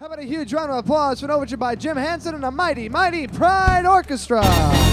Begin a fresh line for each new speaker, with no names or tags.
How about a huge round of applause for an overture by Jim Henson and the Mighty Mighty Pride Orchestra?